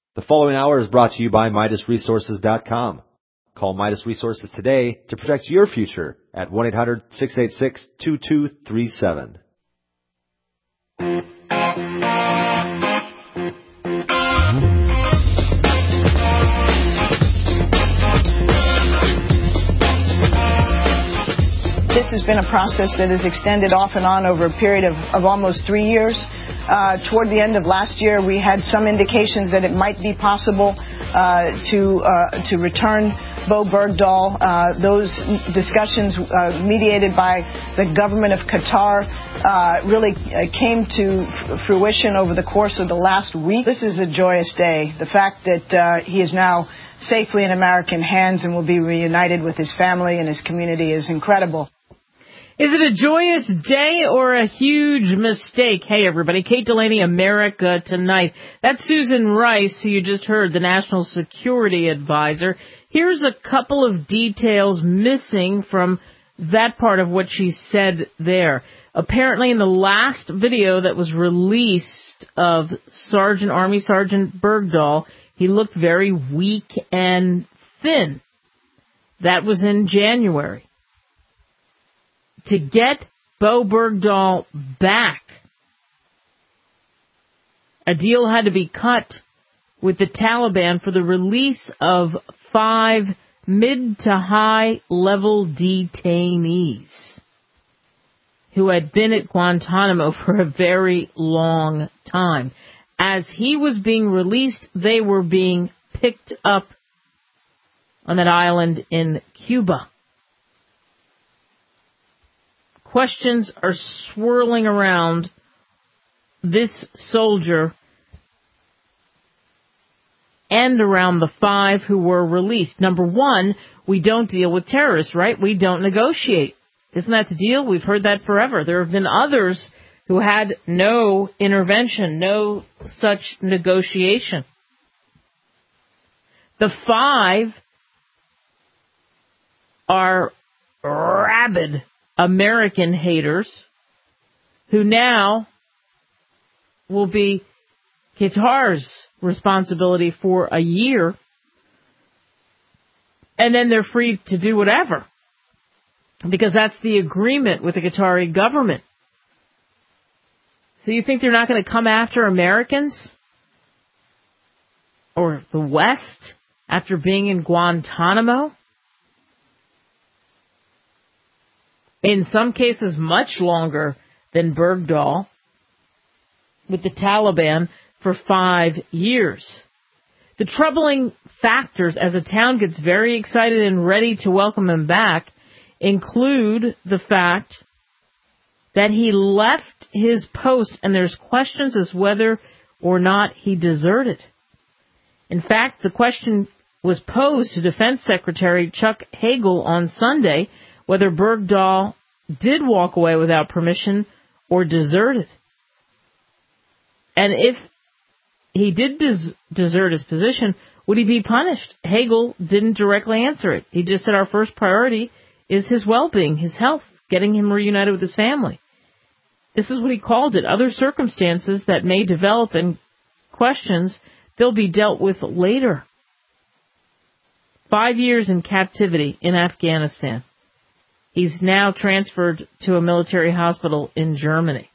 The following hour is brought to you by MidasResources.com. Call Midas Resources today to protect your future at 1-800-686-2237. This has been a process that has extended off and on over a period of almost 3 years. Toward the end of last year, we had some indications that it might be possible to return Bowe Bergdahl. Those discussions, mediated by the government of Qatar, really came to fruition over the course of the last week. This is a joyous day. The fact that he is now safely in American hands and will be reunited with his family and his community is incredible. Is it a joyous day or a huge mistake? Hey, everybody. Kate Delaney, America Tonight. That's Susan Rice, who you just heard, the National Security Advisor. Here's a couple of details missing from that part of what she said there. Apparently, in the last video that was released of Army Sergeant Bergdahl, he looked very weak and thin. That was in January. To get Bowe Bergdahl back, a deal had to be cut with the Taliban for the release of 5 mid to high level detainees who had been at Guantanamo for a very long time. As he was being released, they were being picked up on that island in Cuba. Questions are swirling around this soldier and around the 5 who were released. Number one, we don't deal with terrorists, right? We don't negotiate. Isn't that the deal? We've heard that forever. There have been others who had no intervention, no such negotiation. The 5 are rabid American haters who now will be Qatar's responsibility for a year, and then they're free to do whatever, because that's the agreement with the Qatari government. So you think they're not going to come after Americans or the West after being in Guantanamo? In some cases, much longer than Bergdahl, with the Taliban for 5 years. The troubling factors, as the town gets very excited and ready to welcome him back, include the fact that he left his post, and there's questions as whether or not he deserted. In fact, the question was posed to Defense Secretary Chuck Hagel on Sunday, whether Bergdahl did walk away without permission or deserted. And if he did desert his position, would he be punished? Hagel didn't directly answer it. He just said our first priority is his well-being, his health, getting him reunited with his family. This is what he called it. Other circumstances that may develop and questions, they'll be dealt with later. 5 years in captivity in Afghanistan. He's now transferred to a military hospital in Germany.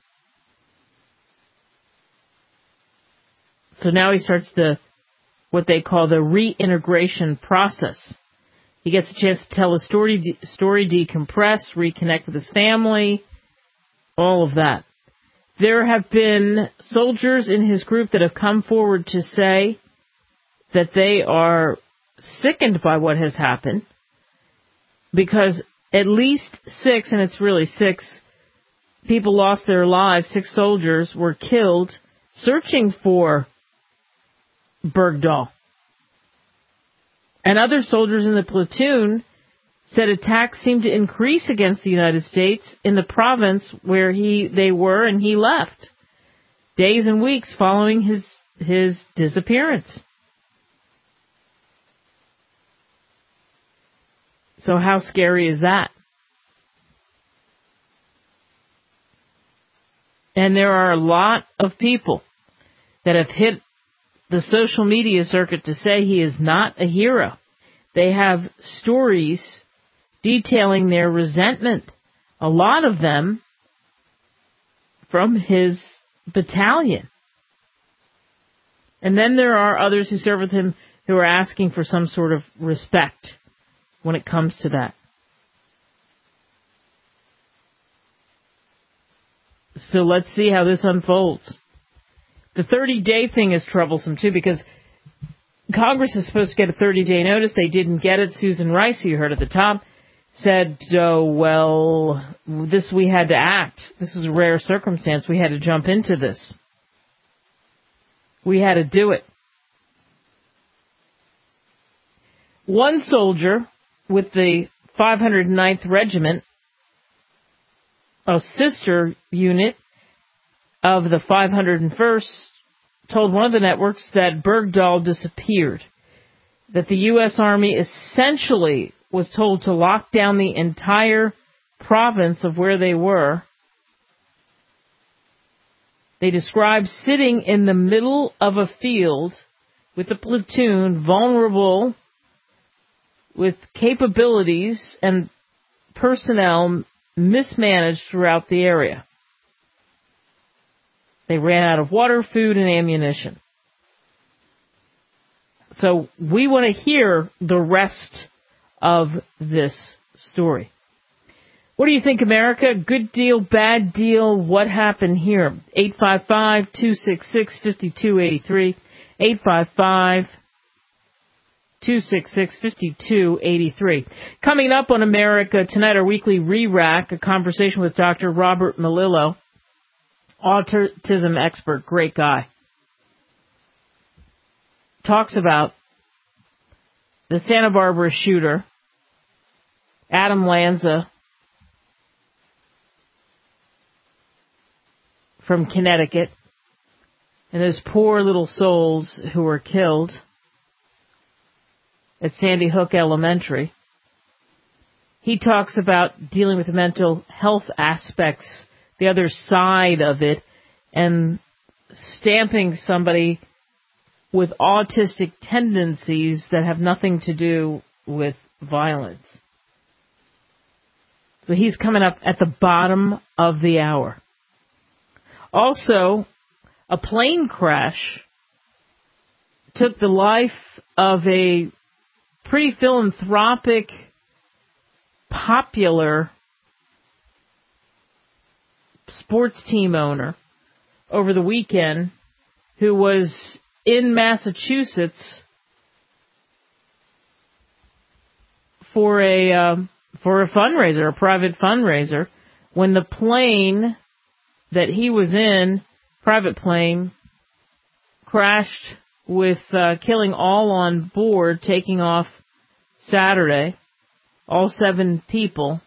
So now he starts what they call the reintegration process. He gets a chance to tell his story, decompress, reconnect with his family, all of that. There have been soldiers in his group that have come forward to say that they are sickened by what has happened, because at least 6, and it's really 6, people lost their lives. 6 soldiers were killed searching for Bergdahl. And other soldiers in the platoon said attacks seemed to increase against the United States in the province where they were and he left, days and weeks following his disappearance. So how scary is that? And there are a lot of people that have hit the social media circuit to say he is not a hero. They have stories detailing their resentment, a lot of them from his battalion. And then there are others who serve with him who are asking for some sort of respect when it comes to that. So let's see how this unfolds. The 30-day thing is troublesome, too, because Congress is supposed to get a 30-day notice. They didn't get it. Susan Rice, who you heard at the top, said, we had to act. This was a rare circumstance. We had to jump into this. We had to do it. One soldier with the 509th Regiment, a sister unit of the 501st, told one of the networks that Bergdahl disappeared, that the U.S. Army essentially was told to lock down the entire province of where they were. They described sitting in the middle of a field with a platoon, vulnerable, with capabilities and personnel mismanaged throughout the area. They ran out of water, food, and ammunition. So we want to hear the rest of this story. What do you think, America? Good deal, bad deal? What happened here? 855-266-5283. 855-266-5283. Coming up on America Tonight, our weekly re-rack, a conversation with Dr. Robert Melillo, autism expert, great guy. Talks about the Santa Barbara shooter, Adam Lanza, from Connecticut, and those poor little souls who were killed at Sandy Hook Elementary. He talks about dealing with the mental health aspects, the other side of it, and stamping somebody with autistic tendencies that have nothing to do with violence. So he's coming up at the bottom of the hour. Also, a plane crash took the life of a pretty philanthropic, popular sports team owner over the weekend who was in Massachusetts for a fundraiser, a private fundraiser, when the plane that he was in, private plane, crashed with killing all on board, taking off Saturday, all 7 people.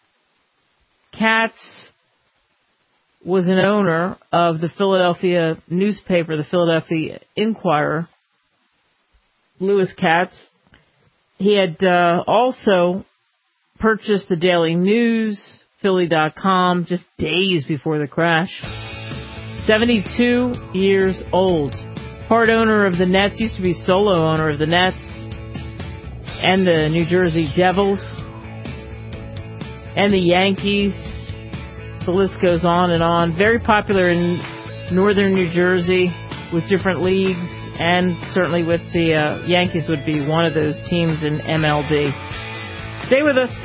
Katz was an owner of the Philadelphia newspaper, the Philadelphia Inquirer, Lewis Katz. He had also purchased the Daily News, Philly.com, just days before the crash. 72 years old. Part owner of the Nets, used to be solo owner of the Nets and the New Jersey Devils and the Yankees. The list goes on and on. Very popular in northern New Jersey with different leagues, and certainly with the Yankees would be one of those teams in MLB. Stay with us.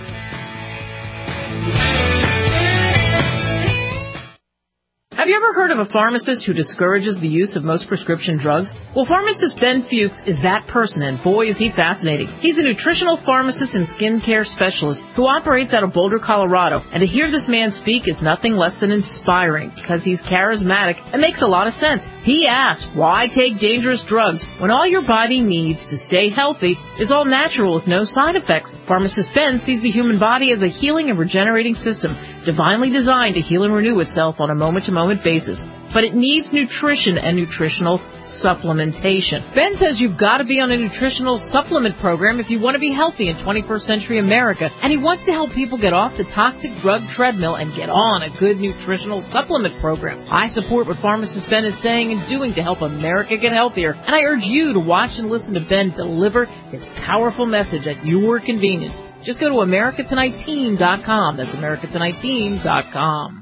Have you ever heard of a pharmacist who discourages the use of most prescription drugs? Well, pharmacist Ben Fuchs is that person, and boy, is he fascinating. He's a nutritional pharmacist and skincare specialist who operates out of Boulder, Colorado. And to hear this man speak is nothing less than inspiring because he's charismatic and makes a lot of sense. He asks, why take dangerous drugs when all your body needs to stay healthy is all natural with no side effects? Pharmacist Ben sees the human body as a healing and regenerating system, divinely designed to heal and renew itself on a moment-to-moment basis. but it needs nutrition and nutritional supplementation. Ben says you've got to be on a nutritional supplement program if you want to be healthy in 21st century America, and he wants to help people get off the toxic drug treadmill and get on a good nutritional supplement program. I support what pharmacist Ben is saying and doing to help America get healthier, and I urge you to watch and listen to Ben deliver his powerful message at your convenience. Just go to AmericaTonightTeam.com. That's AmericaTonightTeam.com.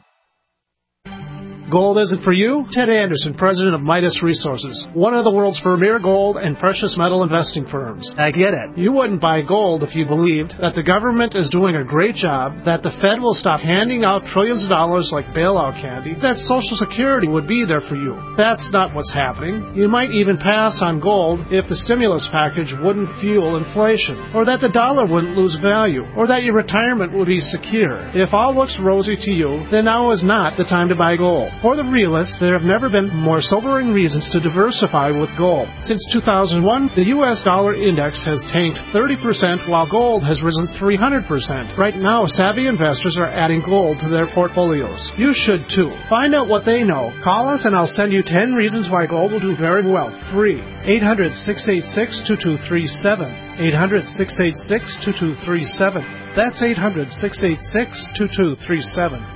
Gold isn't for you? Ted Anderson, president of Midas Resources, one of the world's premier gold and precious metal investing firms. I get it. You wouldn't buy gold if you believed that the government is doing a great job, that the Fed will stop handing out trillions of dollars like bailout candy, that Social Security would be there for you. That's not what's happening. You might even pass on gold if the stimulus package wouldn't fuel inflation, or that the dollar wouldn't lose value, or that your retirement would be secure. If all looks rosy to you, then now is not the time to buy gold. For the realists, there have never been more sobering reasons to diversify with gold. Since 2001, the U.S. dollar index has tanked 30%, while gold has risen 300%. Right now, savvy investors are adding gold to their portfolios. You should too. Find out what they know. Call us and I'll send you 10 reasons why gold will do very well. Free. 800-686-2237. 800-686-2237. That's 800-686-2237.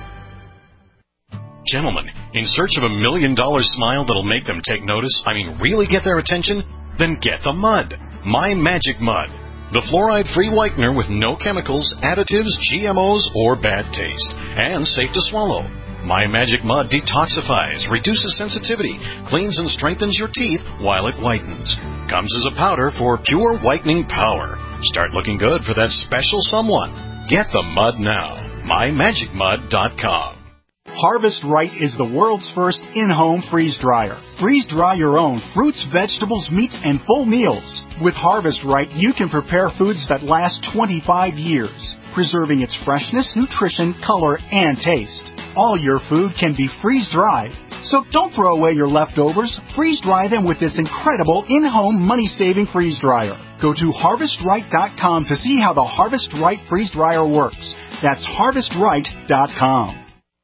Gentlemen, in search of $1 million smile that'll make them take notice, really get their attention? Then get the mud. My Magic Mud. The fluoride-free whitener with no chemicals, additives, GMOs, or bad taste. And safe to swallow. My Magic Mud detoxifies, reduces sensitivity, cleans and strengthens your teeth while it whitens. Comes as a powder for pure whitening power. Start looking good for that special someone. Get the mud now. MyMagicMud.com. Harvest Right is the world's first in-home freeze dryer. Freeze dry your own fruits, vegetables, meats, and full meals. With Harvest Right, you can prepare foods that last 25 years, preserving its freshness, nutrition, color, and taste. All your food can be freeze-dried. So don't throw away your leftovers. Freeze-dry them with this incredible in-home money-saving freeze dryer. Go to HarvestRight.com to see how the Harvest Right freeze dryer works. That's HarvestRight.com.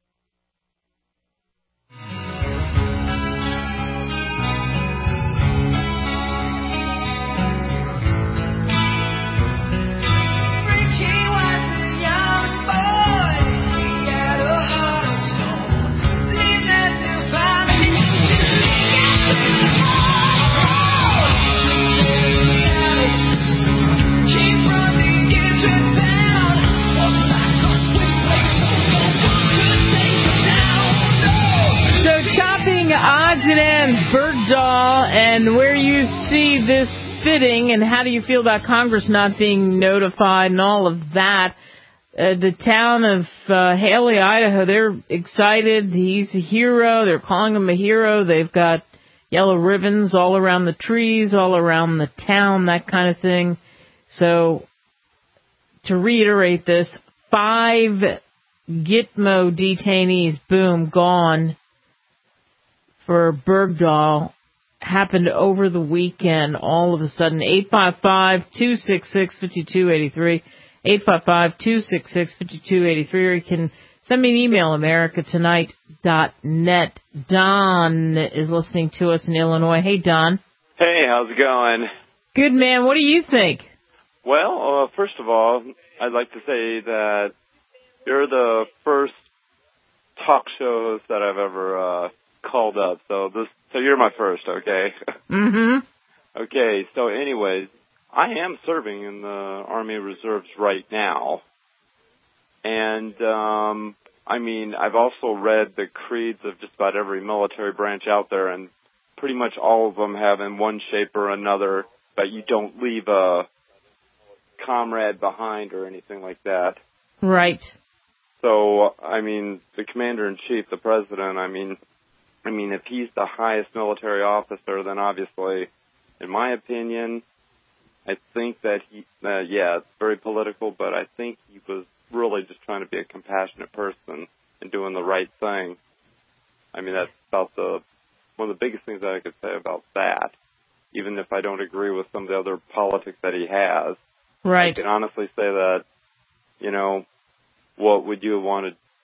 Odds and ends, Bergdahl, and where you see this fitting, and how do you feel about Congress not being notified and all of that. The town of Haley, Idaho, they're excited. He's a hero. They're calling him a hero. They've got yellow ribbons all around the trees, all around the town, that kind of thing. So, to reiterate this, 5 Gitmo detainees, boom, gone. For Bergdahl, happened over the weekend, all of a sudden. 855-266-5283, 855-266-5283, or you can send me an email, americatonight.net. Don is listening to us in Illinois. Hey, Don. Hey, how's it going? Good, man. What do you think? Well, first of all, I'd like to say that you're the first talk shows that I've ever called up, so you're my first, okay? Mm-hmm. Okay, so anyways, I am serving in the Army Reserves right now, and I've also read the creeds of just about every military branch out there, and pretty much all of them have in one shape or another that you don't leave a comrade behind or anything like that. Right. So, the commander-in-chief, the president, if he's the highest military officer, then obviously, in my opinion, I think that it's very political, but I think he was really just trying to be a compassionate person and doing the right thing. That's about one of the biggest things that I could say about that, even if I don't agree with some of the other politics that he has. Right. I can honestly say that, what would you have wanted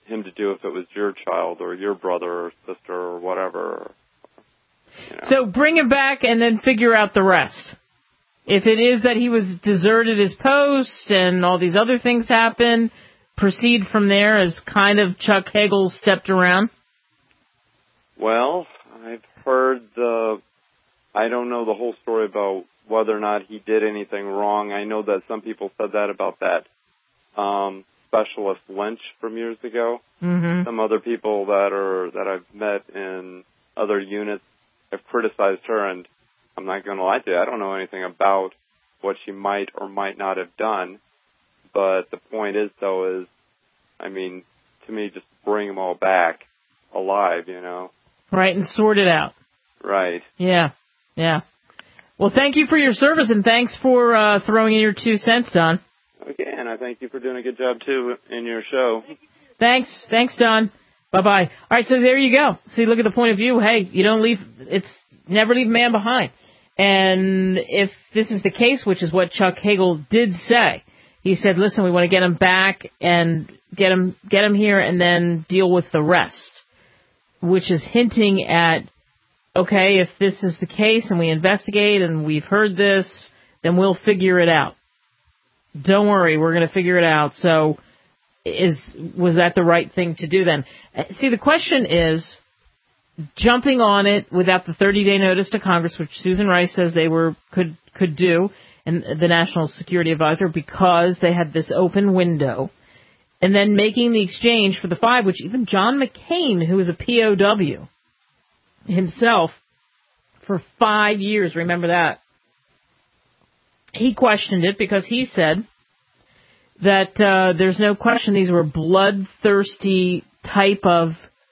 him to do if it was your child or your brother or sister or whatever. You know. So bring him back and then figure out the rest. If it is that he was deserted his post and all these other things happen, proceed from there as kind of Chuck Hagel stepped around. Well, I've heard I don't know the whole story about whether or not he did anything wrong. I know that some people said that about that specialist Lynch from years ago. Mm-hmm. Some other people that I've met in other units have criticized her, and I'm not going to lie to you, I don't know anything about what she might or might not have done. But the point is, though, is, I mean, to me, just bring them all back alive, you know. Right, and sort it out. Right. Yeah. Well, thank you for your service, and thanks for throwing in your 2 cents, Don. Okay, and I thank you for doing a good job, too, in your show. Thanks, Don. Bye-bye. All right, so there you go. See, look at the point of view. Hey, never leave a man behind. And if this is the case, which is what Chuck Hagel did say, he said, listen, we want to get him back and get him here and then deal with the rest, which is hinting at, okay, if this is the case and we investigate and we've heard this, then we'll figure it out. Don't worry, we're going to figure it out. So was that the right thing to do then? See, the question is, jumping on it without the 30-day notice to Congress, which Susan Rice says they could do, and the National Security Advisor, because they had this open window, and then making the exchange for the 5, which even John McCain, who was a POW himself for 5 years, remember that, he questioned it because he said that there's no question these were bloodthirsty type of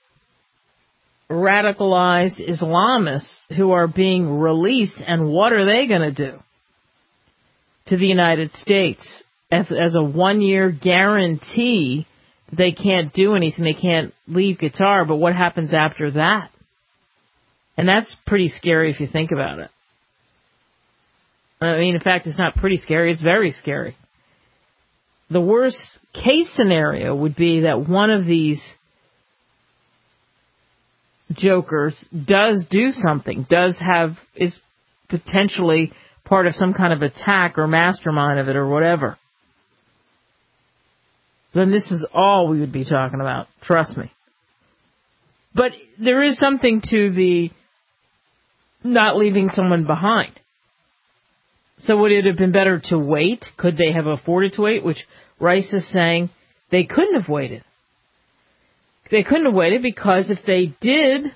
radicalized Islamists who are being released, and what are they going to do to the United States as a 1-year guarantee? They can't do anything. They can't leave Qatar, but what happens after that? And that's pretty scary if you think about it. I mean, in fact, it's not pretty scary. It's very scary. The worst case scenario would be that one of these jokers does do something, is potentially part of some kind of attack or mastermind of it or whatever. Then this is all we would be talking about. Trust me. But there is something to the not leaving someone behind. So would it have been better to wait? Could they have afforded to wait? Which Rice is saying they couldn't have waited. They couldn't have waited because if they did,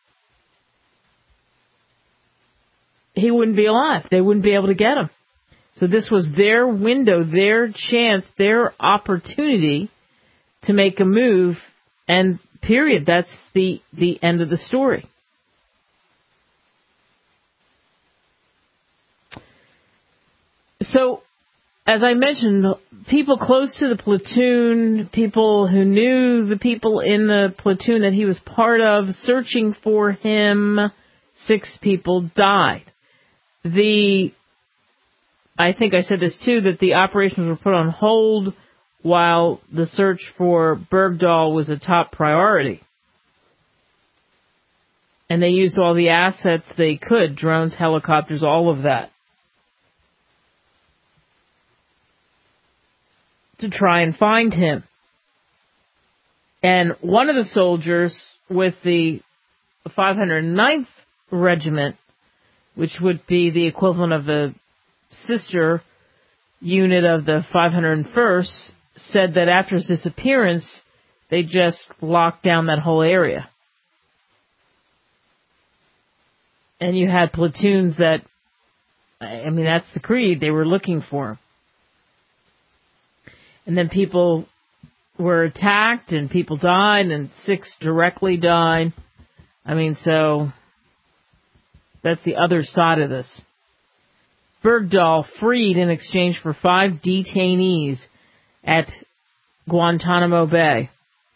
he wouldn't be alive. They wouldn't be able to get him. So this was their window, their chance, their opportunity to make a move, and period. That's the end of the story. So, as I mentioned, people close to the platoon, people who knew the people in the platoon that he was part of, searching for him, 6 people died. I think I said this too, that the operations were put on hold while the search for Bergdahl was a top priority. And they used all the assets they could, drones, helicopters, all of that, to try and find him. And one of the soldiers with the 509th Regiment, which would be the equivalent of the sister unit of the 501st, said that after his disappearance, they just locked down that whole area. And you had platoons that, I mean, that's the creed, they were looking for him. And then people were attacked and people died and 6 directly died. I mean, so that's the other side of this. Bergdahl freed in exchange for 5 detainees at Guantanamo Bay.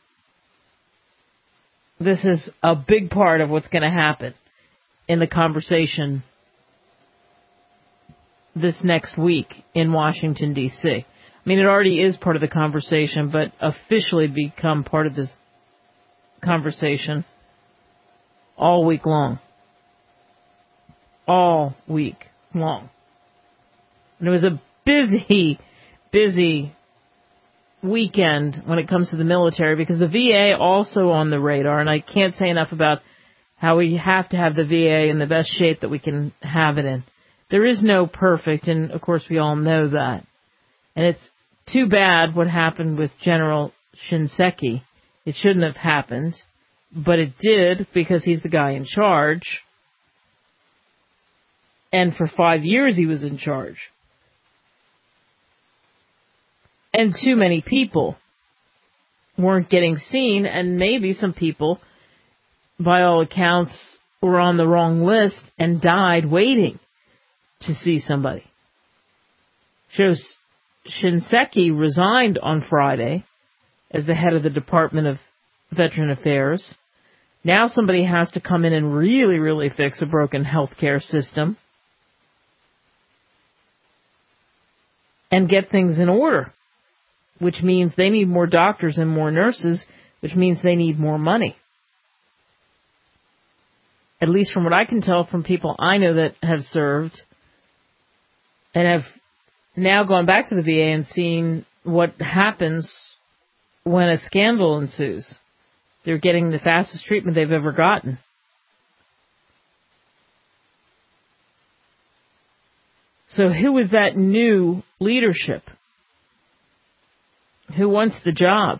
This is a big part of what's going to happen in the conversation this next week in Washington, D.C. I mean, it already is part of the conversation, but officially become part of this conversation all week long. All week long. And it was a busy weekend when it comes to the military, because the VA also on the radar, and I can't say enough about how we have to have the VA in the best shape that we can have it in. There is no perfect, and of course we all know that. And it's too bad what happened with General Shinseki. It shouldn't have happened, but it did because he's the guy in charge. And for 5 years he was in charge. And too many people weren't getting seen, and maybe some people, by all accounts, were on the wrong list and died waiting to see somebody. Shows Shinseki resigned on Friday as the head of the Department of Veteran Affairs. Now somebody has to come in and really fix a broken healthcare system and get things in order, which means they need more doctors and more nurses, which means they need more money. At least from what I can tell from people I know that have served and have now gone back to the VA and seen what happens when a scandal ensues. They're getting the fastest treatment they've ever gotten. So who is that new leadership? Who wants the job?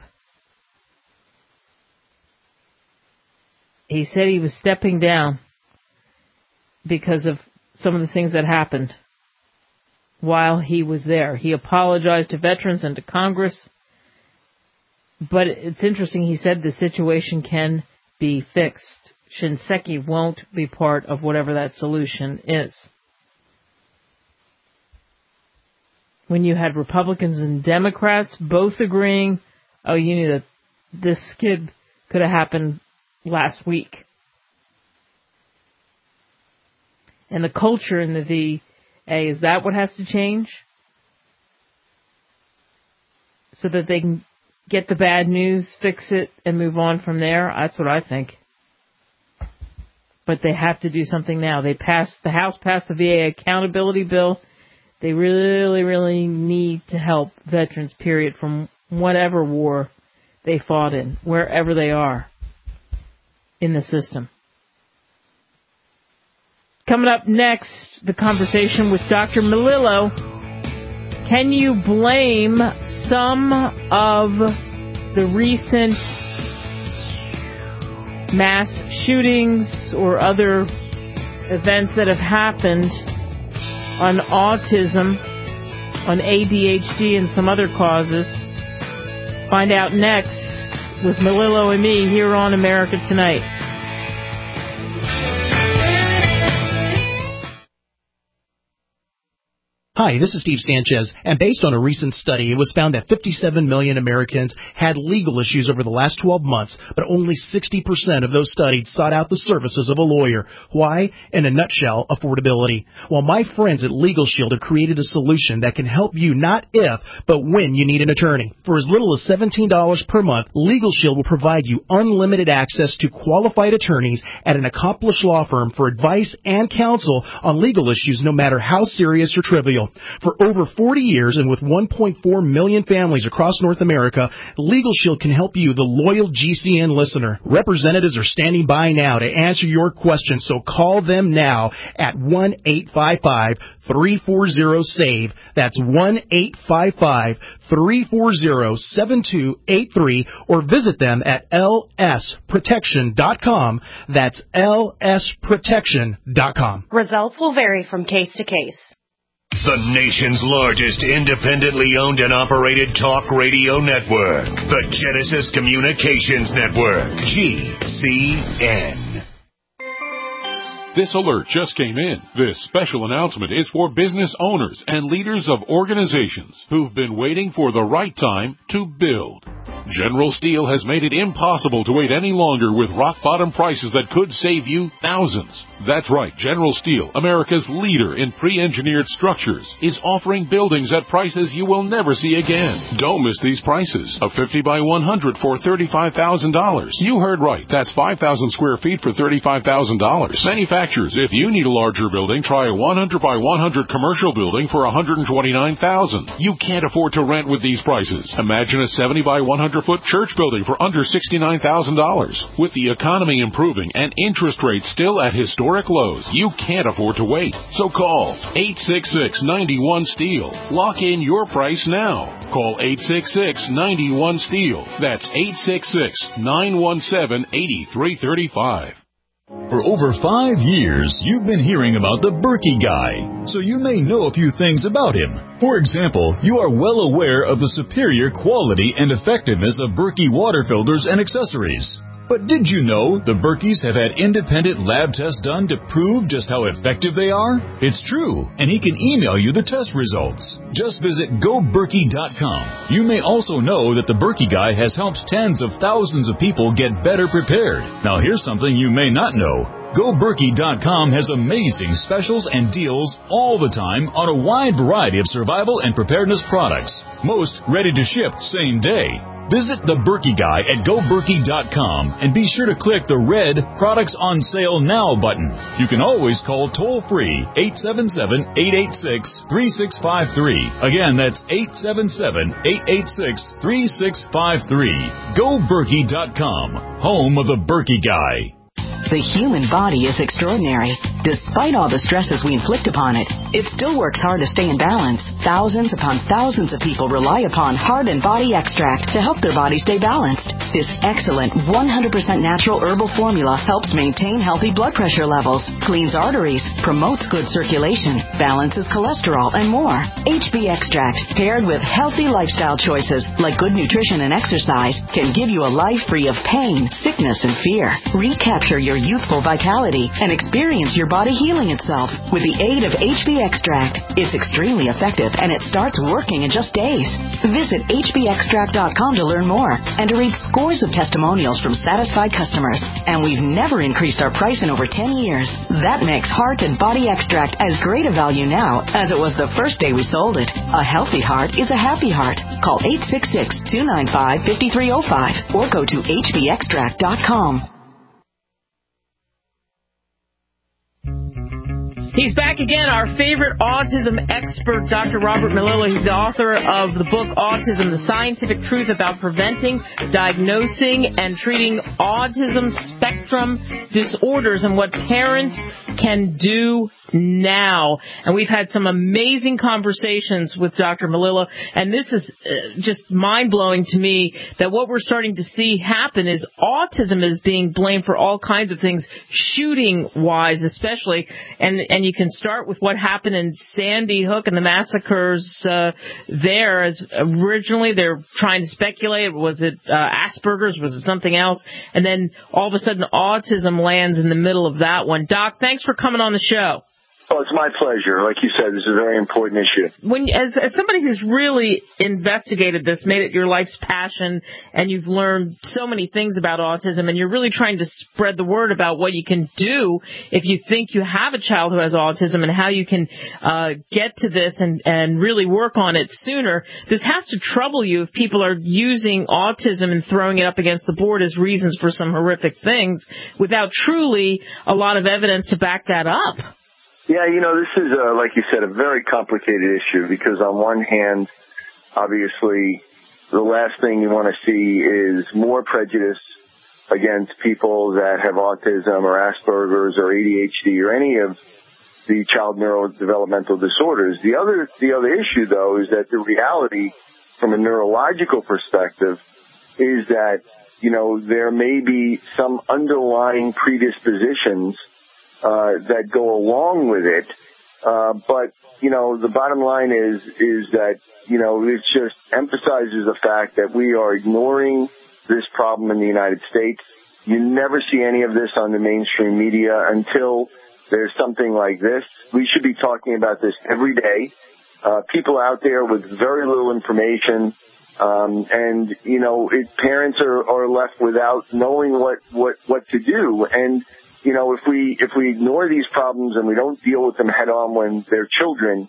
He said he was stepping down because of some of the things that happened while he was there. He apologized to veterans and to Congress. But it's interesting, he said the situation can be fixed. Shinseki won't be part of whatever that solution is. When you had Republicans and Democrats both agreeing, oh, you knew that this skid could have happened last week. And the culture in the VA, is that what has to change? So that they can get the bad news, fix it, and move on from there? That's what I think. But they have to do something now. The House passed the VA accountability bill. They really need to help veterans, period, from whatever war they fought in, wherever they are in the system. Coming up next, the conversation with Dr. Melillo. Can you blame some of the recent mass shootings or other events that have happened on autism, on ADHD, and some other causes? Find out next with Melillo and me here on America Tonight. Hi, this is Steve Sanchez, and based on a recent study, it was found that 57 million Americans had legal issues over the last 12 months, but only 60% of those studied sought out the services of a lawyer. Why? In a nutshell, affordability. Well, my friends at Legal Shield have created a solution that can help you not if, but when you need an attorney. For as little as $17 per month, Legal Shield will provide you unlimited access to qualified attorneys at an accomplished law firm for advice and counsel on legal issues, no matter how serious or trivial. For over 40 years and with 1.4 million families across North America, Legal Shield can help you, the loyal GCN listener. Representatives are standing by now to answer your questions, so call them now at 1-855-340-SAVE. That's 1-855-340-7283, or visit them at lsprotection.com. That's lsprotection.com. Results will vary from case to case. The nation's largest independently owned and operated talk radio network. The Genesis Communications Network. GCN. This alert just came in. This special announcement is for business owners and leaders of organizations who've been waiting for the right time to build. General Steel has made it impossible to wait any longer with rock-bottom prices that could save you thousands. That's right, General Steel, America's leader in pre-engineered structures, is offering buildings at prices you will never see again. Don't miss these prices. A 50 by 100 for $35,000. You heard right. That's 5,000 square feet for $35,000. Manufacturers, if you need a larger building, try a 100 by 100 commercial building for $129,000. You can't afford to rent with these prices. Imagine a 70 by 100 foot church building for under $69,000. With the economy improving and interest rates still at historic lows, you can't afford to wait. So call 866-91-STEEL. Lock in your price now. Call 866-91-STEEL. That's 866-917-8335. For over 5 years, you've been hearing about the Berkey Guy, so you may know a few things about him. For example, you are well aware of the superior quality and effectiveness of Berkey water filters and accessories. But did you know the Berkeys have had independent lab tests done to prove just how effective they are? It's true, and he can email you the test results. Just visit GoBerkey.com. You may also know that the Berkey Guy has helped tens of thousands of people get better prepared. Now here's something you may not know. GoBerkey.com has amazing specials and deals all the time on a wide variety of survival and preparedness products. Most ready to ship same day. Visit the Berkey Guy at GoBerkey.com and be sure to click the red Products on Sale Now button. You can always call toll-free 877-886-3653. Again, that's 877-886-3653. GoBerkey.com, home of the Berkey Guy. The human body is extraordinary. Despite all the stresses we inflict upon it, it still works hard to stay in balance. Thousands upon thousands of people rely upon Heart and Body Extract to help their body stay balanced. This excellent 100% natural herbal formula helps maintain healthy blood pressure levels, cleans arteries, promotes good circulation, balances cholesterol, and more. HB Extract, paired with healthy lifestyle choices like good nutrition and exercise, can give you a life free of pain, sickness, and fear. Recapture your youthful vitality and experience your body healing itself with the aid of HB Extract. It's extremely effective and it starts working in just days. Visit hbextract.com to learn more and to read scores of testimonials from satisfied customers. And we've never increased our price in over 10 years. That makes Heart and Body Extract as great a value now as it was the first day we sold it. A healthy heart is a happy heart. Call 866-295-5305 or go to hbextract.com. He's back again, our favorite autism expert, Dr. Robert Melillo. He's the author of the book Autism, The Scientific Truth About Preventing, Diagnosing, and Treating Autism Spectrum Disorders and What Parents Can Do Now. And we've had some amazing conversations with Dr. Melillo, and this is just mind-blowing to me that what we're starting to see happen is autism is being blamed for all kinds of things, shooting-wise especially, and you can start with what happened in Sandy Hook and the massacres there. As originally they're trying to speculate, was it Asperger's, was it something else? And then all of a sudden autism lands in the middle of that one. Doc, thanks for coming on the show. Oh, it's my pleasure. Like you said, this is a very important issue. When, as somebody who's really investigated this, made it your life's passion, and you've learned so many things about autism, and you're really trying to spread the word about what you can do if you think you have a child who has autism and how you can get to this and really work on it sooner, this has to trouble you if people are using autism and throwing it up against the board as reasons for some horrific things without truly a lot of evidence to back that up. Yeah, this is, like you said, a very complicated issue because on one hand, obviously, the last thing you want to see is more prejudice against people that have autism or Asperger's or ADHD or any of the child neurodevelopmental disorders. The other issue, though, is that the reality from a neurological perspective is that, there may be some underlying predispositions that go along with it. But, the bottom line is that, it just emphasizes the fact that we are ignoring this problem in the United States. You never see any of this on the mainstream media until there's something like this. We should be talking about this every day. People out there with very little information And, you know, parents are left without knowing what to do. And, you know, if we ignore these problems and we don't deal with them head on when they're children,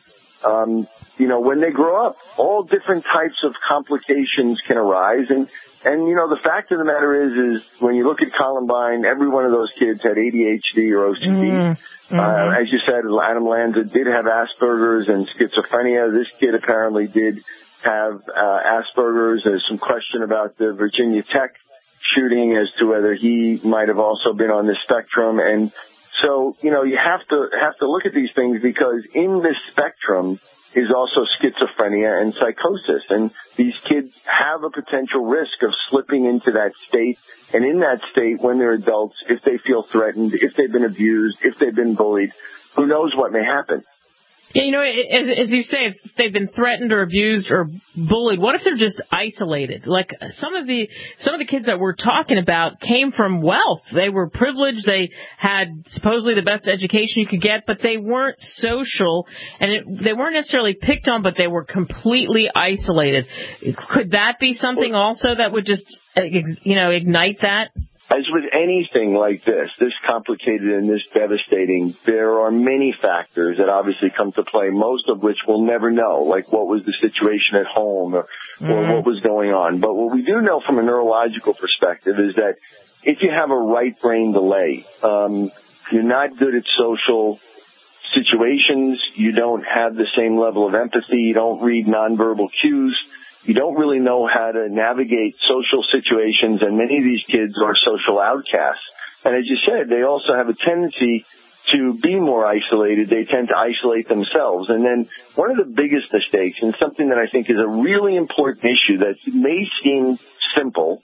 you know, when they grow up, all different types of complications can arise. And, you know, the fact of the matter is when you look at Columbine, every one of those kids had ADHD or OCD. As you said, Adam Lanza did have Asperger's and schizophrenia. This kid apparently did have Asperger's. There's some question about the Virginia Tech shooting as to whether he might have also been on the spectrum. And so, you know, you have to look at these things because in this spectrum is also schizophrenia and psychosis. And these kids have a potential risk of slipping into that state. And in that state, when they're adults, if they feel threatened, if they've been abused, if they've been bullied, who knows what may happen. Yeah, you know, as you say, if they've been threatened or abused or bullied, what if they're just isolated? Like some of the kids that we're talking about came from wealth. They were privileged. They had supposedly the best education you could get, but they weren't social, and they weren't necessarily picked on, but they were completely isolated. Could that be something also that would just, you know, ignite that? As with anything like this complicated and this devastating, there are many factors that obviously come to play, most of which we'll never know, like what was the situation at home or what was going on. But what we do know from a neurological perspective is that if you have a right brain delay, you're not good at social situations, you don't have the same level of empathy, you don't read nonverbal cues, you don't really know how to navigate social situations, and many of these kids are social outcasts. And as you said, they also have a tendency to be more isolated. They tend to isolate themselves. And then one of the biggest mistakes, and something that I think is a really important issue that may seem simple,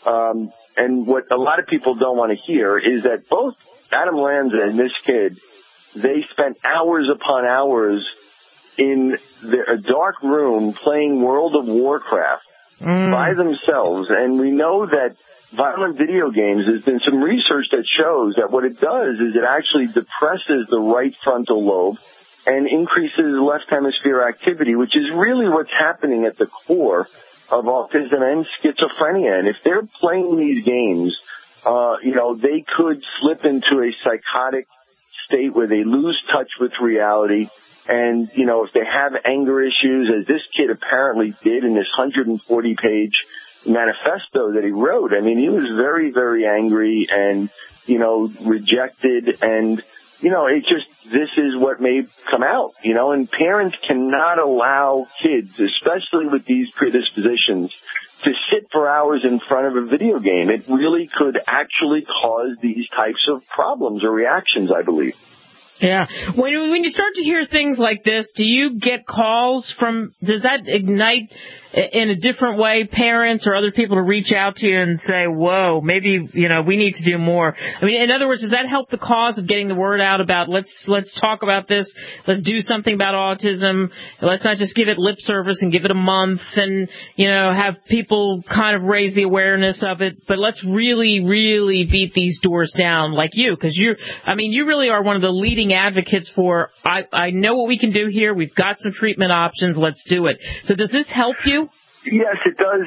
and what a lot of people don't want to hear, is that both Adam Lanza and this kid, they spent hours upon hours in a dark room playing World of Warcraft by themselves. And we know that violent video games, there's been some research that shows that what it does is it actually depresses the right frontal lobe and increases left hemisphere activity, which is really what's happening at the core of autism and schizophrenia. And if they're playing these games, you know, they could slip into a psychotic state where they lose touch with reality. And, you know, if they have anger issues, as this kid apparently did in this 140-page manifesto that he wrote, I mean, he was very, very angry and, you know, rejected. And, you know, this is what may come out, you know, and parents cannot allow kids, especially with these predispositions, to sit for hours in front of a video game. It really could actually cause these types of problems or reactions, I believe. Yeah. When you start to hear things like this, do you get calls does that ignite in a different way parents or other people to reach out to you and say, whoa, maybe, you know, we need to do more? I mean, in other words, does that help the cause of getting the word out about let's talk about this, let's do something about autism, let's not just give it lip service and give it a month and, you know, have people kind of raise the awareness of it, but let's really, really beat these doors down like you, because you really are one of the leading advocates for, I know what we can do here, we've got some treatment options, let's do it. So does this help you? Yes, it does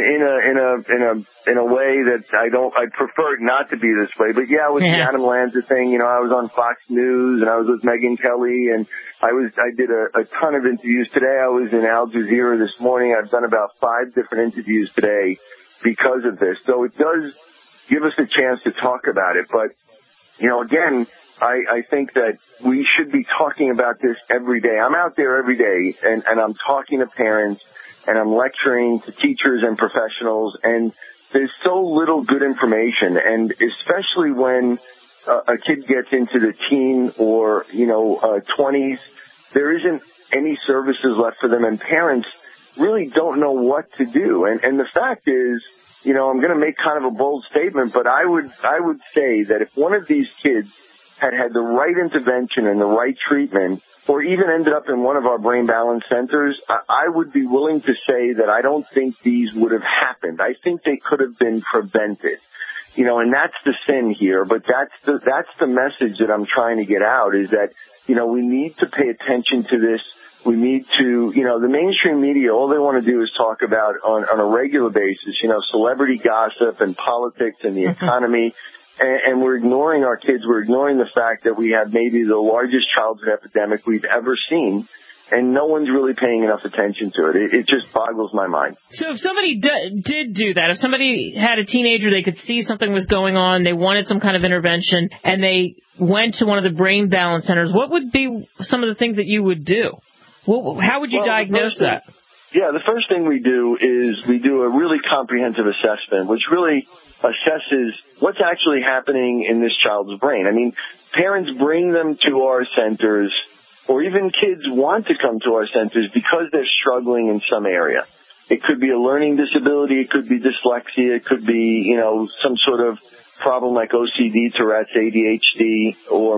in a way that I prefer it not to be this way. But yeah, with the Adam Lanza thing, you know, I was on Fox News and I was with Megyn Kelly and I did a ton of interviews today. I was in Al Jazeera this morning. I've done about 5 different interviews today because of this. So it does give us a chance to talk about it. But, you know, again, I think that we should be talking about this every day. I'm out there every day and I'm talking to parents and I'm lecturing to teachers and professionals, and there's so little good information, and especially when a kid gets into the teen or, you know, 20s, there isn't any services left for them, and parents really don't know what to do. And the fact is, you know, I'm going to make kind of a bold statement, but I would say that if one of these kids had the right intervention and the right treatment, or even ended up in one of our brain balance centers, I would be willing to say that I don't think these would have happened. I think they could have been prevented. You know, and that's the sin here, but that's the message that I'm trying to get out, is that we need to pay attention to this. We need to, the mainstream media, all they want to do is talk about on a regular basis, celebrity gossip and politics and the economy. And we're ignoring our kids. We're ignoring the fact that we have maybe the largest childhood epidemic we've ever seen. And no one's really paying enough attention to it. It just boggles my mind. So if somebody did do that, if somebody had a teenager, they could see something was going on, they wanted some kind of intervention, and they went to one of the brain balance centers, what would be some of the things that you would do? How would you diagnose that? Yeah, the first thing we do is we do a really comprehensive assessment, which really assesses what's actually happening in this child's brain. I mean, parents bring them to our centers, or even kids want to come to our centers because they're struggling in some area. It could be a learning disability, it could be dyslexia, it could be, some sort of problem like OCD, Tourette's, ADHD,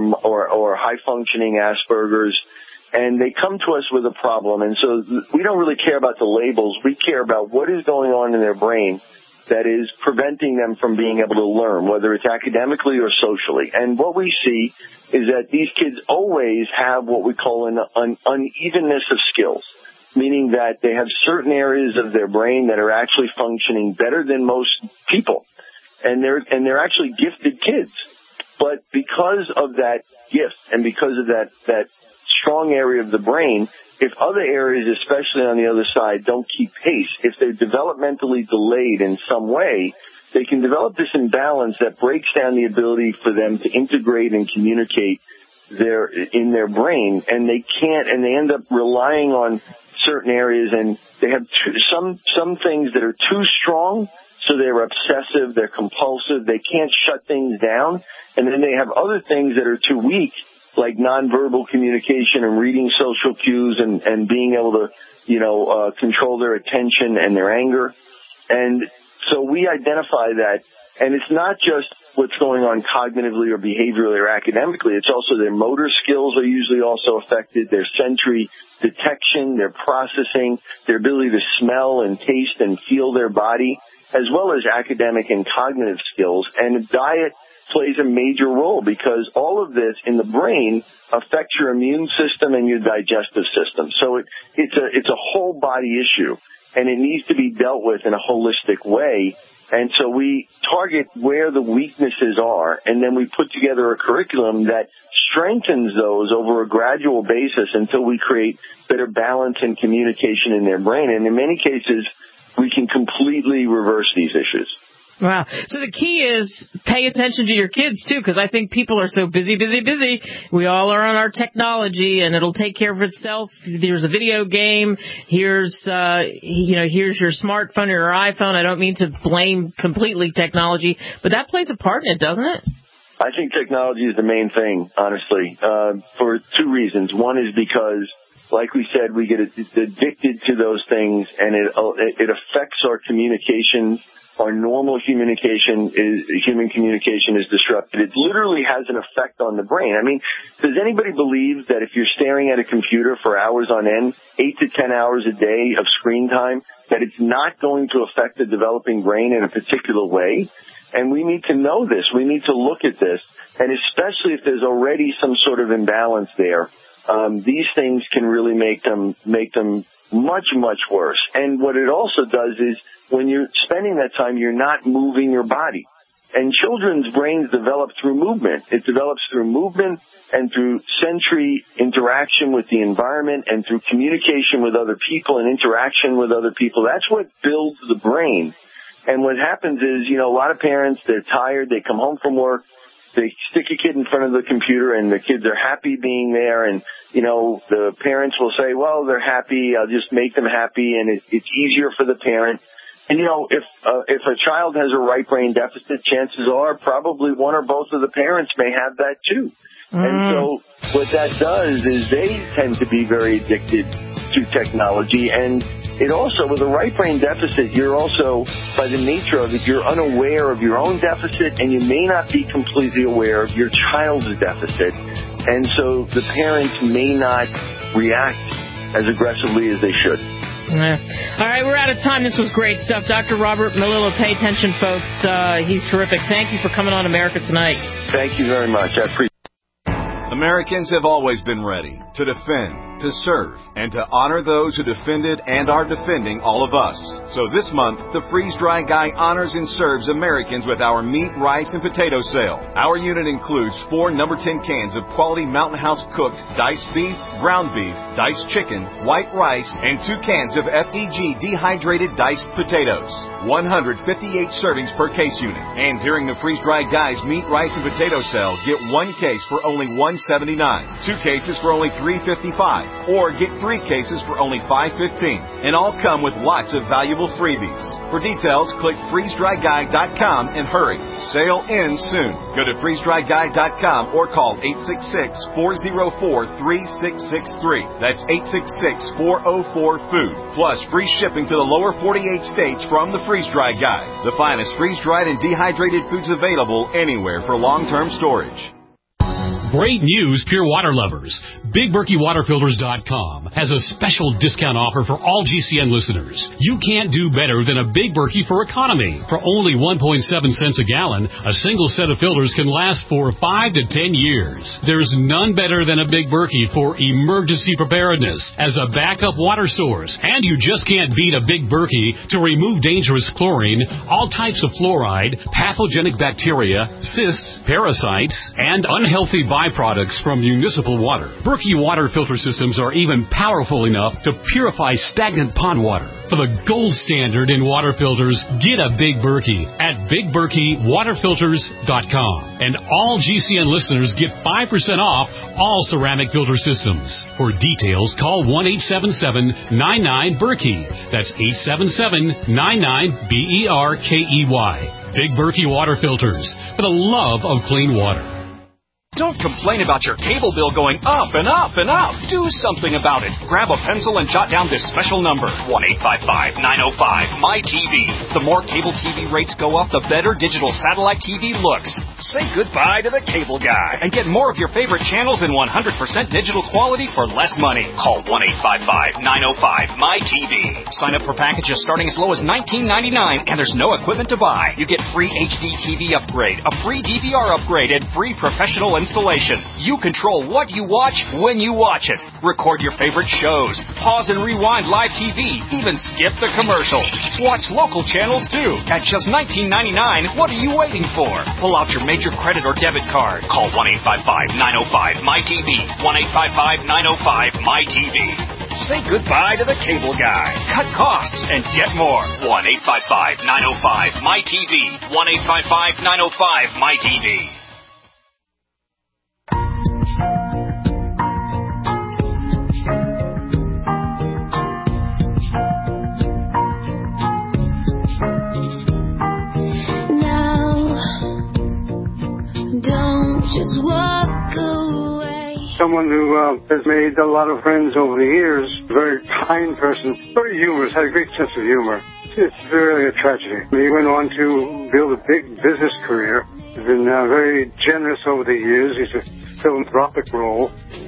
or high-functioning Asperger's. And they come to us with a problem. And so we don't really care about the labels. We care about what is going on in their brain that is preventing them from being able to learn, whether it's academically or socially. And what we see is that these kids always have what we call an unevenness of skills, meaning that they have certain areas of their brain that are actually functioning better than most people. And they're actually gifted kids. But because of that gift and because of that strong area of the brain, if other areas, especially on the other side, don't keep pace, if they're developmentally delayed in some way, they can develop this imbalance that breaks down the ability for them to integrate and communicate in their brain, and they can't, and they end up relying on certain areas, and they have some things that are too strong, so they're obsessive, they're compulsive, they can't shut things down, and then they have other things that are too weak, like nonverbal communication and reading social cues and being able to, control their attention and their anger. And so we identify that, and it's not just what's going on cognitively or behaviorally or academically, it's also their motor skills are usually also affected, their sensory detection, their processing, their ability to smell and taste and feel their body, as well as academic and cognitive skills. And diet plays a major role because all of this in the brain affects your immune system and your digestive system. So it's a whole body issue, and it needs to be dealt with in a holistic way. And so we target where the weaknesses are, and then we put together a curriculum that strengthens those over a gradual basis until we create better balance and communication in their brain. And in many cases, we can completely reverse these issues. Wow. So the key is pay attention to your kids, too, because I think people are so busy. We all are on our technology, and it'll take care of itself. There's a video game. Here's your smartphone or your iPhone. I don't mean to blame completely technology, but that plays a part in it, doesn't it? I think technology is the main thing, honestly, for two reasons. One is because, like we said, we get addicted to those things, and it affects our communication. Our normal human communication is disrupted. It literally has an effect on the brain. I mean, does anybody believe that if you're staring at a computer for hours on end, 8 to 10 hours a day of screen time, that it's not going to affect the developing brain in a particular way? And we need to know this. We need to look at this. And especially if there's already some sort of imbalance there, these things can really make them much, much worse. And what it also does is when you're spending that time, you're not moving your body. And children's brains develop through movement. It develops through movement and through sensory interaction with the environment and through communication with other people and interaction with other people. That's what builds the brain. And what happens is, a lot of parents, they're tired, they come home from work, they stick a kid in front of the computer, and the kids are happy being there, and, the parents will say, well, they're happy, I'll just make them happy, and it's easier for the parent. And, if a child has a right brain deficit, chances are probably one or both of the parents may have that too. And so what that does is they tend to be very addicted to technology. And it also, with a right brain deficit, you're also, by the nature of it, you're unaware of your own deficit, and you may not be completely aware of your child's deficit. And so the parents may not react as aggressively as they should. Yeah. All right, we're out of time. This was great stuff. Dr. Robert Melillo, pay attention, folks. He's terrific. Thank you for coming on America Tonight. Thank you very much. I appreciate it. Americans have always been ready to defend, to serve, and to honor those who defended and are defending all of us. So this month, the Freeze-Dry Guy honors and serves Americans with our meat, rice, and potato sale. Our unit includes 4 number 10 cans of quality Mountain House cooked diced beef, ground beef, diced chicken, white rice, and 2 cans of FEG dehydrated diced potatoes. 158 servings per case unit. And during the Freeze-Dry Guy's meat, rice, and potato sale, get 1 case for only $1.79, 2 cases for only $3.55, or get 3 cases for only $5.15. And all come with lots of valuable freebies. For details, click freezedryguy.com and hurry. Sale ends soon. Go to freezedryguy.com or call 866-404-3663. That's 866-404-FOOD. Plus free shipping to the lower 48 states from the Freeze-Dry Guy. The finest freeze-dried and dehydrated foods available anywhere for long-term storage. Great news, pure water lovers. BigBerkeyWaterFilters.com has a special discount offer for all GCN listeners. You can't do better than a Big Berkey for economy. For only 1.7 cents a gallon, a single set of filters can last for 5 to 10 years. There's none better than a Big Berkey for emergency preparedness as a backup water source. And you just can't beat a Big Berkey to remove dangerous chlorine, all types of fluoride, pathogenic bacteria, cysts, parasites, and unhealthy byproducts from municipal water. Berkey water filter systems are even powerful enough to purify stagnant pond water. For the gold standard in water filters, get a Big Berkey at BigBerkeyWaterFilters.com. And all GCN listeners get 5% off all ceramic filter systems. For details, call 1-877-99-BERKEY. That's 877-99-BERKEY. Big Berkey Water Filters, for the love of clean water. Don't complain about your cable bill going up and up and up. Do something about it. Grab a pencil and jot down this special number, 1-855-905-MY-TV. The more cable TV rates go up, the better digital satellite TV looks. Say goodbye to the cable guy and get more of your favorite channels in 100% digital quality for less money. Call 1-855-905-MY-TV. Sign up for packages starting as low as $19.99, and there's no equipment to buy. You get free HD TV upgrade, a free DVR upgrade, and free professional installation. You control what you watch when you watch it. Record your favorite shows. Pause and rewind live TV. Even skip the commercials. Watch local channels too. At just $19.99, what are you waiting for? Pull out your major credit or debit card. Call 1-855-905-MY-TV. 1-855-905-MY-TV. Say goodbye to the cable guy. Cut costs and get more. 1-855-905-MY-TV. 1-855-905-MY-TV. Just walk away. Someone who has made a lot of friends over the years, very kind person, very humorous, had a great sense of humor. It's really a tragedy. He went on to build a big business career. He's been very generous over the years. He's a philanthropic role.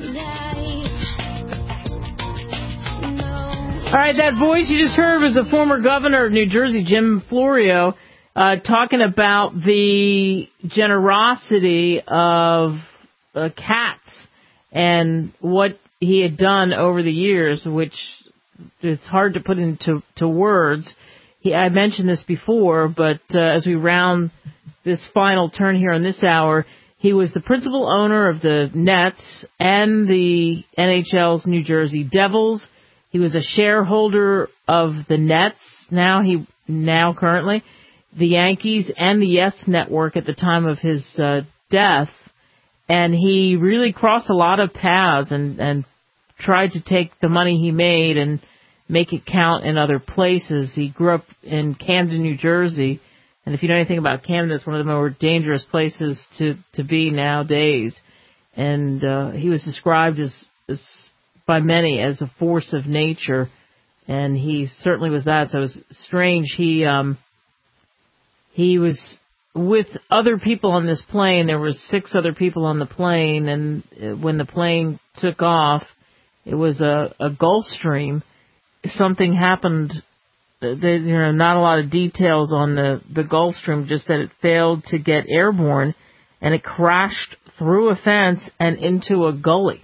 All right, that voice you just heard was the former governor of New Jersey, Jim Florio, talking about the generosity of cats and what he had done over the years, which is hard to put into words. I mentioned this before, but as we round this final turn here on this hour, he was the principal owner of the Nets and the NHL's New Jersey Devils. He was a shareholder of the Nets, currently, the Yankees, and the Yes Network at the time of his death. And he really crossed a lot of paths and tried to take the money he made and make it count in other places. He grew up in Camden, New Jersey. And if you know anything about Camden, it's one of the more dangerous places to be nowadays. And he was described as by many as a force of nature. And he certainly was that. So it was strange. He was with other people on this plane. There were 6 other people on the plane, and when the plane took off, it was a Gulfstream. Something happened. Not a lot of details on the Gulfstream, just that it failed to get airborne, and it crashed through a fence and into a gully.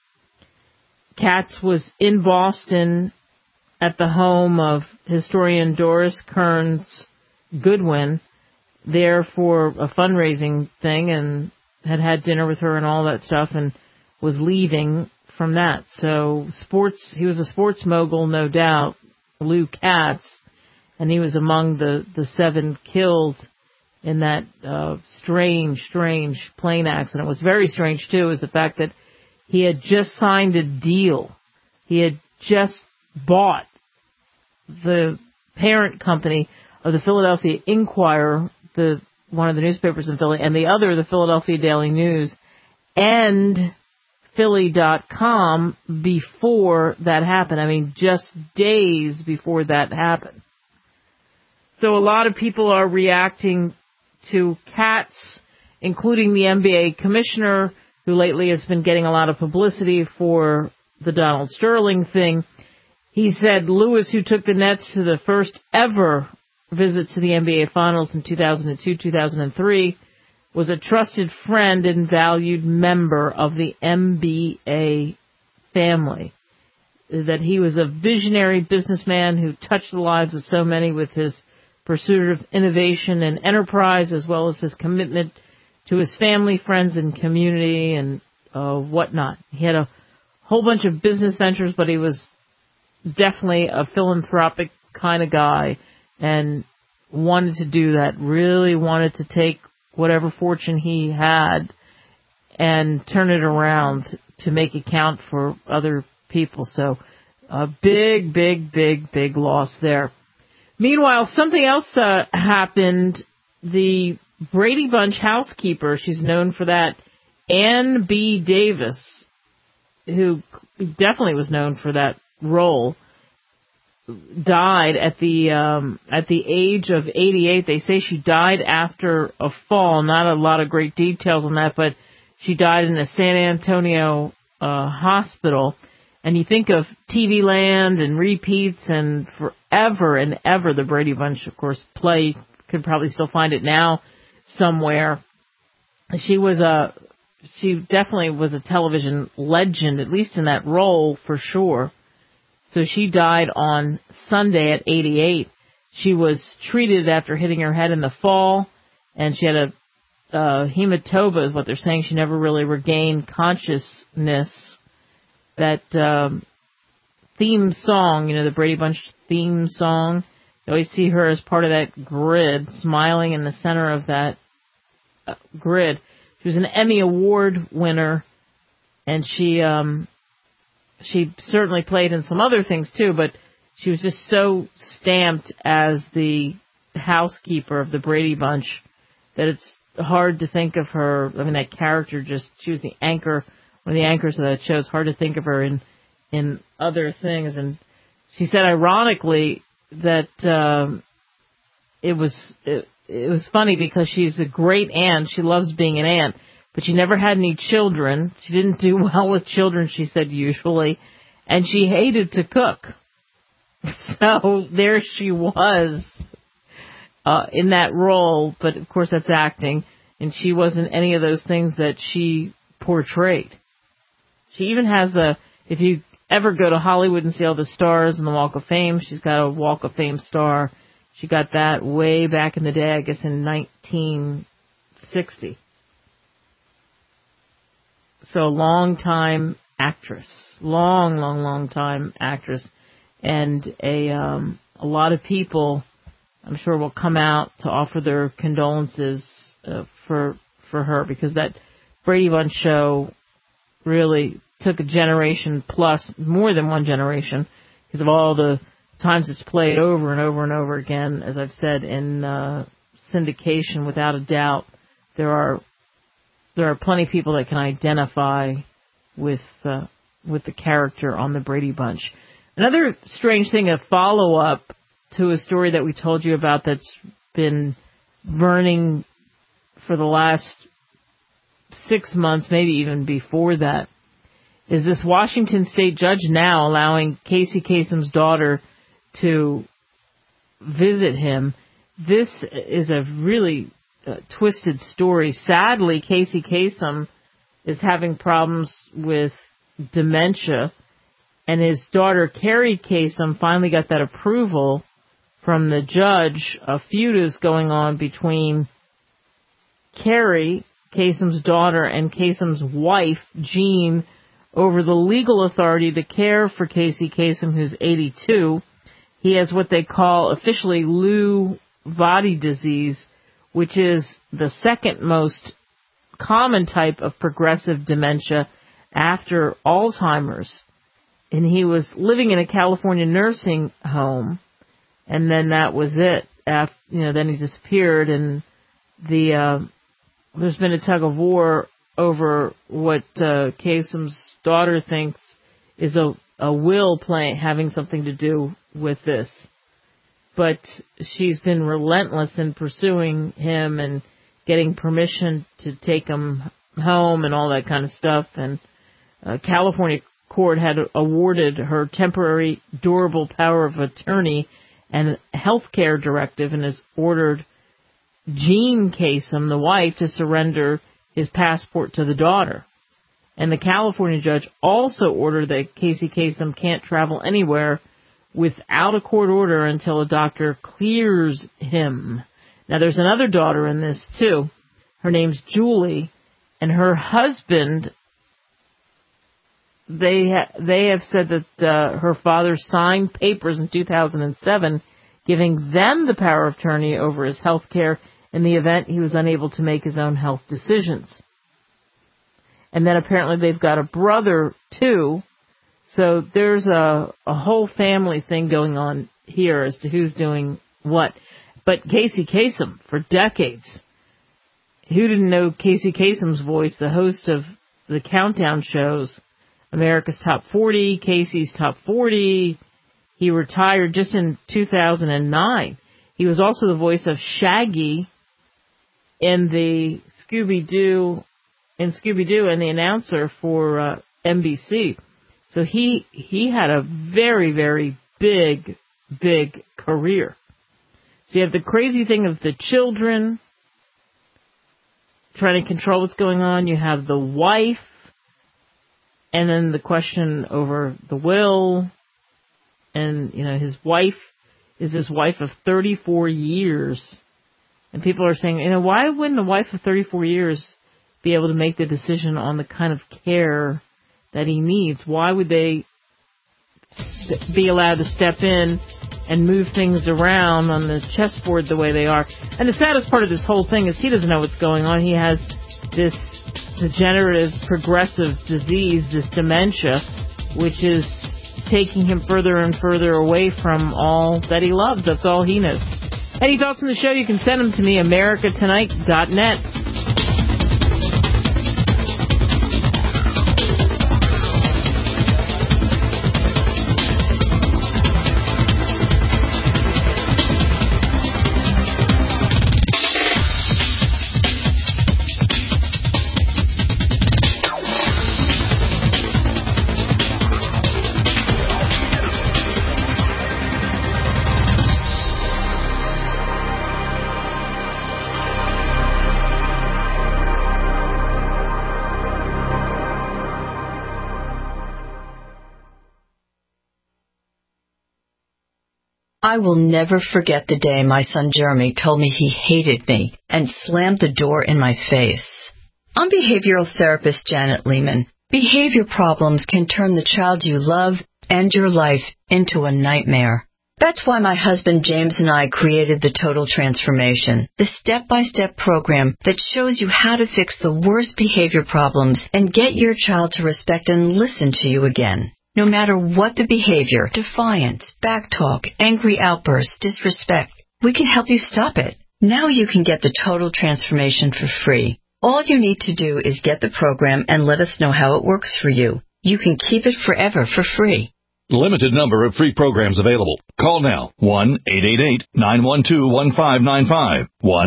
Katz was in Boston at the home of historian Doris Kearns Goodwin, there for a fundraising thing, and had dinner with her and all that stuff, and was leaving from that. So he was a sports mogul, no doubt, Lou Katz, and he was among the 7 killed in that strange plane accident. What's very strange, too, is the fact that he had just signed a deal. He had just bought the parent company of the Philadelphia Inquirer, one of the newspapers in Philly, and the other, the Philadelphia Daily News, and Philly.com before that happened. I mean, just days before that happened. So a lot of people are reacting to Katz, including the NBA commissioner, who lately has been getting a lot of publicity for the Donald Sterling thing. He said Lewis, who took the Nets to the first ever visit to the NBA Finals in 2002-2003, was a trusted friend and valued member of the NBA family. That he was a visionary businessman who touched the lives of so many with his pursuit of innovation and enterprise, as well as his commitment to his family, friends, and community, and whatnot. He had a whole bunch of business ventures, but he was definitely a philanthropic kind of guy, and wanted to do that, really wanted to take whatever fortune he had and turn it around to make it count for other people. So a big loss there. Meanwhile, something else happened. The Brady Bunch housekeeper, she's known for that, Ann B. Davis, who definitely was known for that role, died at the age of 88. They say she died after a fall. Not a lot of great details on that, but she died in a San Antonio hospital. And you think of TV Land and repeats, and forever and ever the Brady Bunch, of course, play. Could probably still find it now somewhere. She definitely was a television legend, at least in that role for sure. So she died on Sunday at 88. She was treated after hitting her head in the fall, and she had a hematoma is what they're saying. She never really regained consciousness. That theme song, the Brady Bunch theme song, you always see her as part of that grid, smiling in the center of that grid. She was an Emmy Award winner, and she certainly played in some other things too, but she was just so stamped as the housekeeper of the Brady Bunch that it's hard to think of her. I mean, that character she was the anchor, one of the anchors of that show. It's hard to think of her in other things. And she said, ironically, that it was funny because she's a great aunt. She loves being an aunt, but she never had any children. She didn't do well with children, she said, usually, and she hated to cook. So there she was in that role, but of course that's acting, and she wasn't any of those things that she portrayed. She even has if you ever go to Hollywood and see all the stars in the Walk of Fame, she's got a Walk of Fame star. She got that way back in the day, I guess in 1960. So a long-time actress, long time actress, and a lot of people, I'm sure, will come out to offer their condolences for her, because that Brady Bunch show really took a generation plus, more than one generation, because of all the times it's played over and over and over again. As I've said, in syndication, without a doubt, there are plenty of people that can identify with the character on the Brady Bunch. Another strange thing, a follow-up to a story that we told you about that's been burning for the last 6 months, maybe even before that, is this Washington state judge now allowing Casey Kasem's daughter to visit him. This is a really twisted story. Sadly, Casey Kasem is having problems with dementia, and his daughter, Carrie Kasem, finally got that approval from the judge. A feud is going on between Carrie, Kasem's daughter, and Kasem's wife, Jean, over the legal authority to care for Casey Kasem, who's 82. He has what they call officially Lewy body disease, which is the second most common type of progressive dementia after Alzheimer's. And he was living in a California nursing home, and then that was it. Then he disappeared, and there's been a tug of war over what Kasem's daughter thinks is a will having something to do with this. But she's been relentless in pursuing him and getting permission to take him home and all that kind of stuff. And California court had awarded her temporary durable power of attorney and health care directive and has ordered Jean Kasem, the wife, to surrender his passport to the daughter. And the California judge also ordered that Casey Kasem can't travel anywhere without a court order until a doctor clears him. Now, there's another daughter in this, too. Her name's Julie, and her husband, they have said that her father signed papers in 2007 giving them the power of attorney over his health care in the event he was unable to make his own health decisions. And then apparently they've got a brother, too. So there's a whole family thing going on here as to who's doing what. But Casey Kasem, for decades, who didn't know Casey Kasem's voice, the host of the countdown shows, America's Top 40, Casey's Top 40. He retired just in 2009. He was also the voice of Shaggy in the Scooby-Doo and the announcer for NBC. So he had a very, very big career. So you have the crazy thing of the children trying to control what's going on. You have the wife, and then the question over the will. And, his wife is his wife of 34 years. And people are saying, why wouldn't a wife of 34 years be able to make the decision on the kind of care that he needs? Why would they be allowed to step in and move things around on the chessboard the way they are? And the saddest part of this whole thing is he doesn't know what's going on. He has this degenerative progressive disease, this dementia, which is taking him further and further away from all that he loves. That's all he knows. Any thoughts on the show? You can send them to me, americatonight.net. I will never forget the day my son Jeremy told me he hated me and slammed the door in my face. I'm behavioral therapist Janet Lehman. Behavior problems can turn the child you love and your life into a nightmare. That's why my husband James and I created the Total Transformation, the step-by-step program that shows you how to fix the worst behavior problems and get your child to respect and listen to you again. No matter what the behavior, defiance, backtalk, angry outbursts, disrespect, we can help you stop it. Now you can get the Total Transformation for free. All you need to do is get the program and let us know how it works for you. You can keep it forever for free. Limited number of free programs available. Call now. 1-888-912-1595.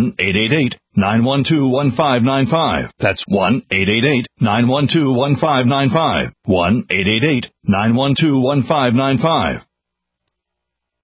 1-888-912-1595. That's 1-888-912-1595. 1-888-912-1595.